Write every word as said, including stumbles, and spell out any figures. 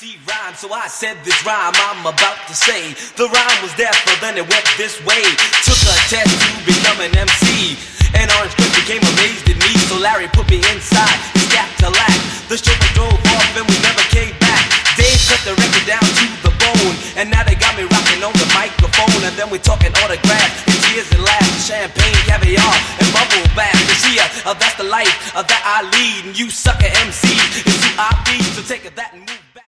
C rhyme, so I said this rhyme I'm about to say. The rhyme was there, but then it went this way. Took a test to become an M C, and Orange Cliff became amazed at me. So Larry put me inside, stacked to lack. The chauffeur drove off and we never came back. Dave cut the record down to the bone, and now they got me rocking on the microphone. And then we're talking autographs and tears and laughs, champagne, caviar, and bubble bath. You see, uh, uh, that's the life uh, that I lead, and you sucker M Cs is who I be. So take that and move.